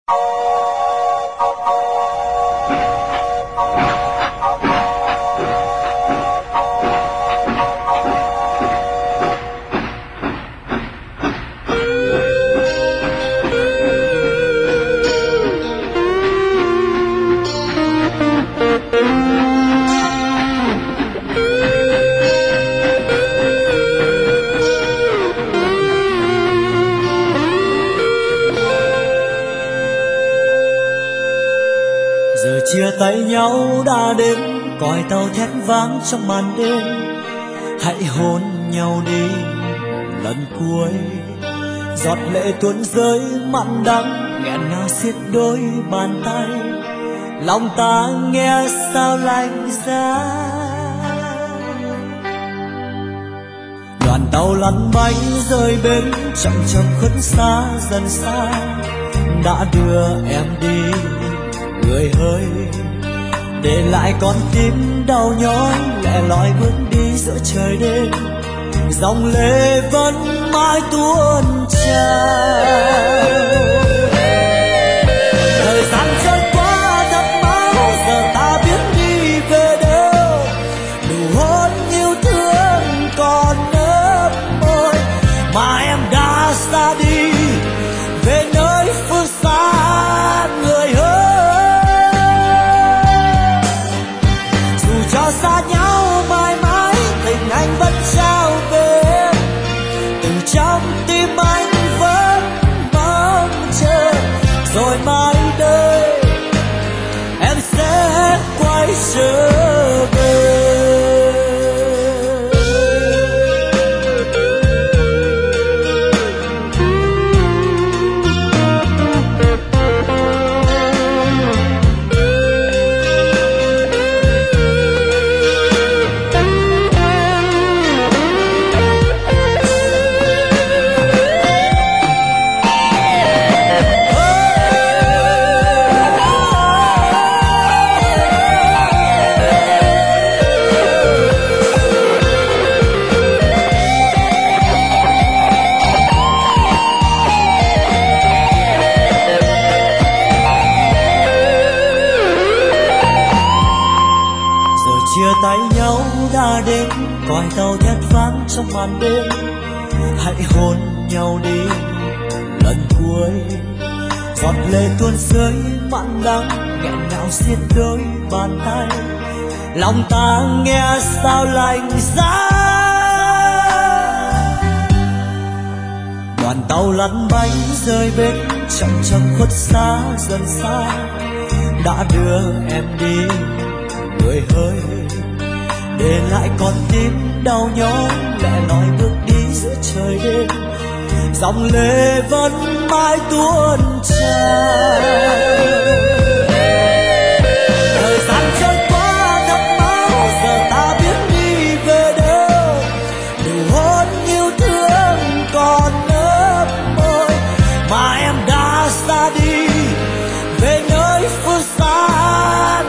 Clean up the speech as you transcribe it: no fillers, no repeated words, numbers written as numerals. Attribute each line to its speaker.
Speaker 1: Giờ chia tay nhau đã đến, còi tàu thét vang trong màn đêm. Hãy hôn nhau đi lần cuối, giọt lệ tuôn rơi mặn đắng, nghẹn ngào xiết đôi bàn tay. Lòng ta nghe sao lạnh giá. Đoàn tàu lăn bánh rơi bến, chậm chậm khuất xa dần xa, đã đưa em đi người ơi, để lại con tim đau nhói lẻ loi bước đi giữa trời đêm. Dòng lệ vẫn mãi tuôn trào. Thời gian trôi qua thật mau, giờ ta biết đi về đâu. Nụ hôn yêu thương còn ấp môi, mà em đã xa đi về nơi phương xa người ơi. Dù cho xa nhau mãi mãi, tình anh vẫn trao về em. Từ trong tim anh vẫn mong chờ, rồi mãi đây em sẽ quay trở về. Chia tay nhau đã đến, còi tàu thét vang trong màn đêm. Hãy hôn nhau đi lần cuối, giọt lệ tuôn rơi mặn đắng, nghẹn ngào xiết đôi bàn tay. Lòng ta nghe sao lạnh giá. Đoàn tàu lăn bánh rơi bến, chậm chậm khuất xa dần xa, đã đưa em đi người ơi, để lại con tim đau nhói lẻ loi bước đi giữa trời đêm. Dòng lệ vẫn mãi tuôn trào. Thời gian trôi qua thật mau, giờ ta biết đi về đâu. Nụ hôn yêu thương còn ấp môi, mà em đã xa đi về nơi phương xa